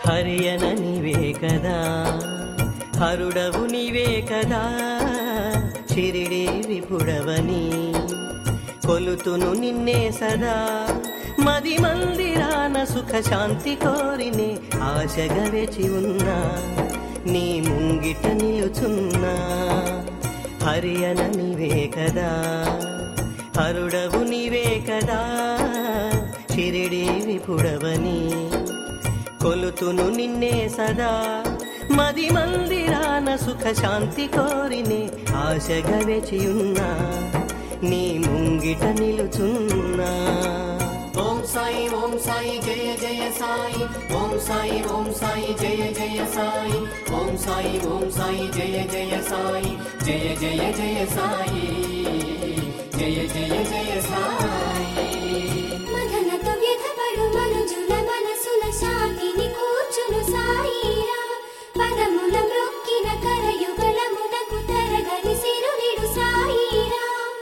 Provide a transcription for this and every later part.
హరియన నీవే కదా, హరుడవు నీవే కదా, షిరిడి విపుడవని కొలుతును నిన్నే సదా. మది మందిరాన సుఖ శాంతి కోరినే ఆశగా వేచి ఉన్నా, నీ ముంగిట నిలుచున్నా. హరియన నీవే కదా, హరుడవు నీవే కదా, షిరిడి విపుడవని కొలుతును నిన్నే సదా. మది మందిరాన సుఖ శాంతి కోరినే ఆశగా వేచి ఉన్నా, నీ ముంగిట నిలుచున్నా. ఓం సాయి ఓం సాయి జయ జయ సాయి, ఓం సాయి ఓం సాయి జయ జయ సాయి, ఓం సాయి ఓం సాయి జయ జయ సాయి, జయ జయ జయ సాయి, జయ జయ జయ సాయి. మదనతో వ్యధపడు మనుజుల మనసుల శాంతిని కూర్చును సాయిరా, పదముల మ్రొక్కిన కరయుగళమునకు తరగని సిరునిడు సాయిరా.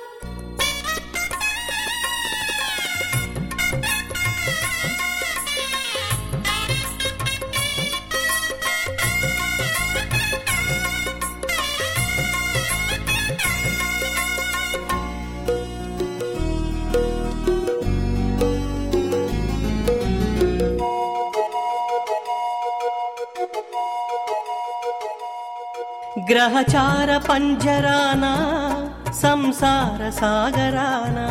గ్రహచార పంజరానా సంసార సాగరానా,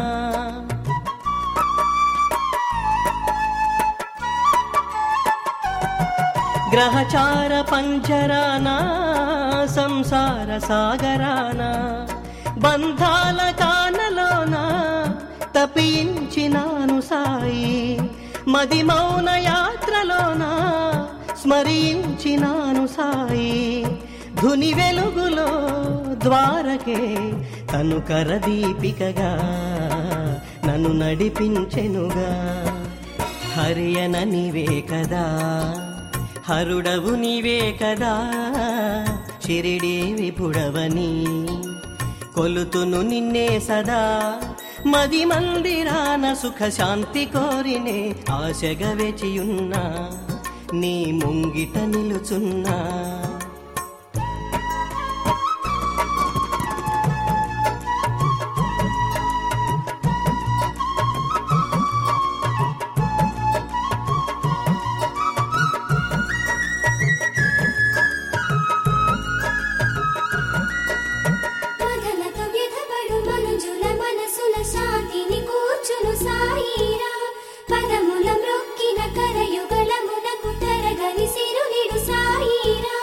గ్రహచార పంజరానా సంసార సాగరానా, బంధాల కానలోనా తపించినాను సాయి. మది మౌన యాత్రలోనా స్మరించినాను సాయి. ధుని వెలుగులో ద్వారకే తను కరదీపికగా నన్ను నడిపించెనుగా. హరియన నీవే కదా, హరుడవు నీవే కదా, షిరిడి విపుడవని కొలుతును నిన్నే సదా. మది మందిరాన సుఖ శాంతి కోరినే ఆశగా వేచియున్నా, నీ ముంగిట నిలుచున్నా. మదనతో వ్యధపడు మనుజుల మనసుల శాంతిని కూర్చును సాయిరా, పదముల మ్రొక్కిన కరయుగళమునకు తరగని సిరునిడు సాయిరా.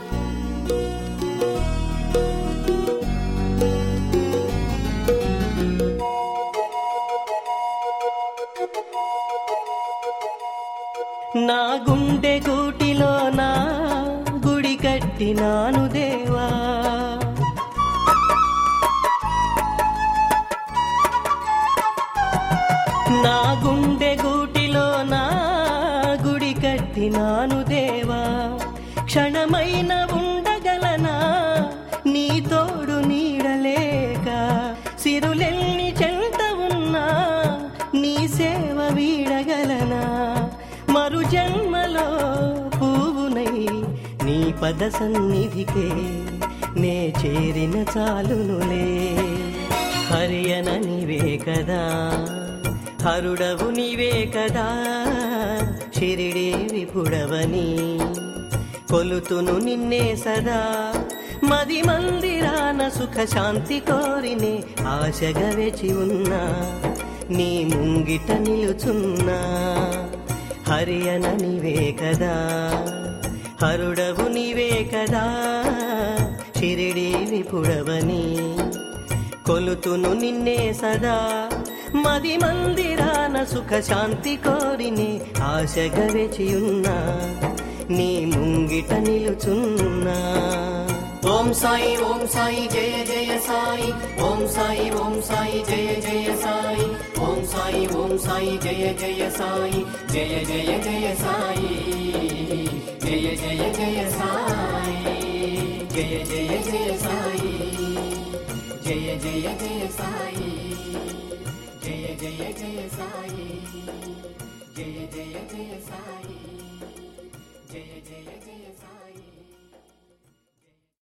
నా గుండె గూటిలో నా గుడి కట్టినాను దేవా, నా గుండె గూటిలో నా గుడి కట్టినాను దేవా. క్షణమైన ఉండగలనా నీ తోడు నీడలేక, సిరులెల్ని చెంత ఉన్నా నీ సేవ వీడగలనా. మరు జన్మలో పువ్వునై నీ పద సన్నిధికే నే చేరిన చాలునులే. హరియన నీవే కదా, హరుడవు నీవే కదా, షిరిడి విపుడవని కొలుతును నిన్నే సదా. మది మందిరాన సుఖ శాంతి కోరినే ఆశగా వేచి ఉన్నా, నీ ముంగిట నిలుచున్నా. హరియన నీవే కదా, హరుడవు నీవే కదా, షిరిడి విపుడవని కొలుతును నిన్నే సదా. మది మందిరాన సుఖ శాంతి కోరినే ఆశగా వేచియున్నా, నీ ముంగిట నిలుచున్నా. ఓం సాయి ఓం సాయి జయ జయ సాయి, ఓం సాయి ఓం సాయి జయ జయ సాయి, ఓం సాయి ఓం సాయి జయ జయ సాయి, జయ జయ జయ సాయి, జయ జయ జయ సాయి, జయ జయ జయ సాయి, జయ జయ జయ సాయి, జయ జయ జయ సాయి, జయ జయ జయ సాయి, జయ జయ జయ జయ సాయి